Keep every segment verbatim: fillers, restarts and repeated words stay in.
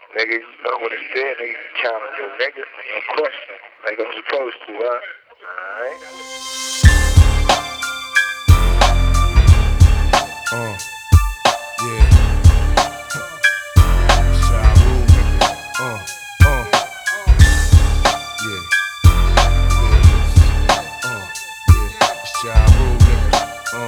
Nigga, you know what it's there, nigga. You challenge your nigga. No question. Like I'm supposed to, huh? Alright. Uh, yeah. Ja Rule, nigga. Uh, uh. Yeah. Yeah. Uh, yeah. It's Ja Rule, nigga. Uh.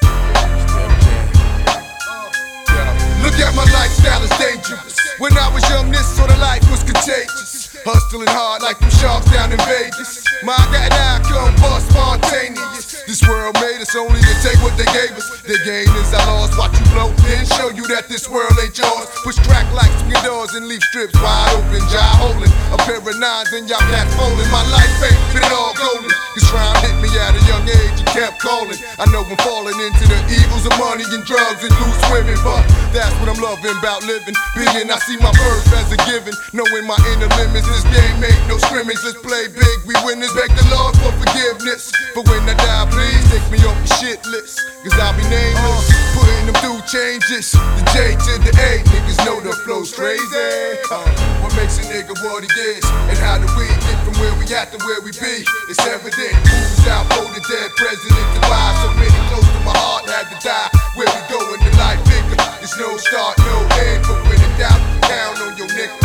Look at my lifestyle is dangerous. When I was young, this sort of life was contagious. Hustling hard like them sharks down in Vegas. My got an outcome, bust spontaneous. This world made us only to take what they gave us. Their game is I lost, watch you blow, then show you that this world ain't yours. Push crack like swinging doors and leave strips wide open, jaw holding. A pair of nines and y'all cats folding. My life ain't been all golden. Cause crime hit me at a young age and kept calling. I know I'm falling into the evils of money and drugs and loose women, but that's what I'm loving about living. Being I see my birth as a given. Knowing my inner limits, this game ain't no scrimmage. Let's play big, we winners. Beg the Lord for forgiveness. But when I die, please take me off the shit list. Cause I'll be nameless, putting them through changes. The J to the A, niggas know the flow's crazy. uh, What makes a nigga what he is? And how do we get from where we at to where we be? It's evident, who's out for the dead president to buy. So many close to my heart had to die. Where we going in life bigger? It's no start, no end. But when in doubt, down on your nigga.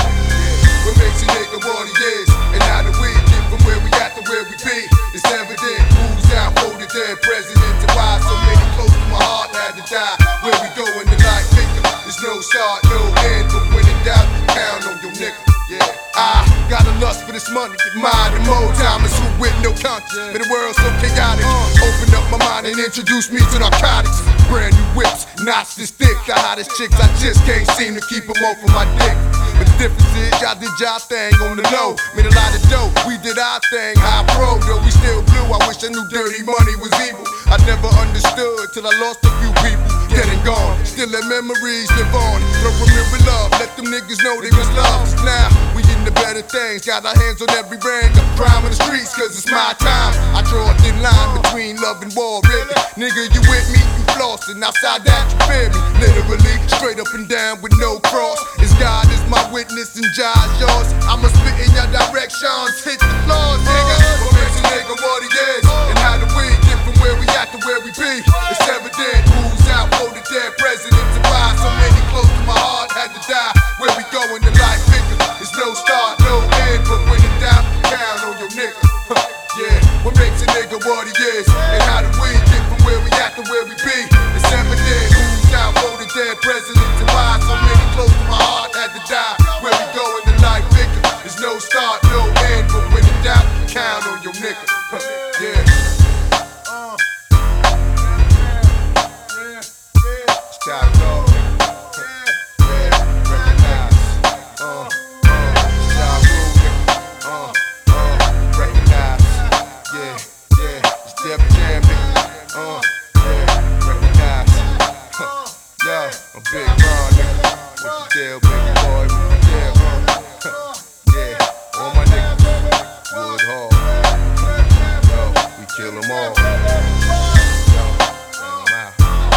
What makes a nigga what he is? And how do we get from where we at to where we be? It's evident, who's out for the dead president to why so many close to my heart had to die. Where we going in life bigger? It's no start, no end. But when in doubt, down on your nigga. Yeah, I got a lust for this money, mind and more time is who with no conscience. But the world's so chaotic. Open up my mind and introduce me to narcotics. Brand new whips, knots this thick. The hottest chicks, I just can't seem to keep them off of my dick. But the difference is, y'all did y'all thing on the low. Made a lot of dough, we did our thing. High pro, though we still blue. I wish I knew dirty money was evil. I never understood till I lost a few people. Dead and gone, still let memories live on. Throw a mirror love, let them niggas know they was loved. Now, we in the better things. Got our hands on every brand of crime in the streets, cause it's my time. I draw a thin line between love and war, really. Nigga, you with me, you flossing. Outside that, you fear me. Literally, straight up and down with no cross. It's God is my witness and Jah's yours. I'ma spit in your directions, hit the floors, nigga. What makes a nigga what he is? And how do we get from where we at to where we be? It's evident, who's out for the dead president to why so many close to my heart had to die. Where we going in life bigger? It's no start, no end. But when in doubt, down on your nigga. Yeah, what makes a nigga what he is? And how do we get from where we at to where we be? It's evident, who's out for the dead president to why so many close to my heart had to die. Where we going in life bigger? It's no start, no end. But when in doubt, count on your nigga. Yeah. It's time to go. Uh, yeah, recognize. Yo, I'm Big Ron, nigga. What's the deal, baby boy? What's the deal, huh? Yeah, all my niggas, Wood Hall. Yo, we kill them all. Yo, I'm out.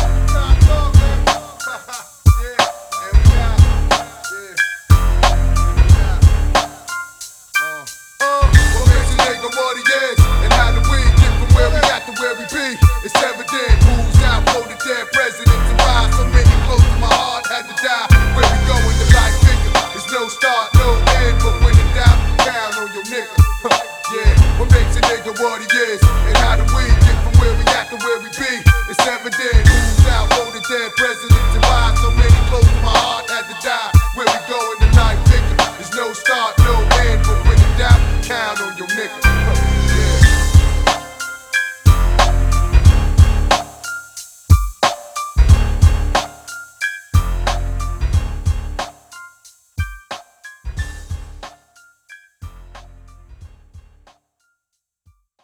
What makes a nigga what he is? And how do we get from where we at to where we be? It's evident, who's out for the dead president to why so many close to my heart had to die. Where we going to life bigger? It's no start, no end. But when in doubt, down on your nigga. Yeah, what makes a nigga what he is? And how do we get from where we at to where we be? It's evident, who's out for the dead president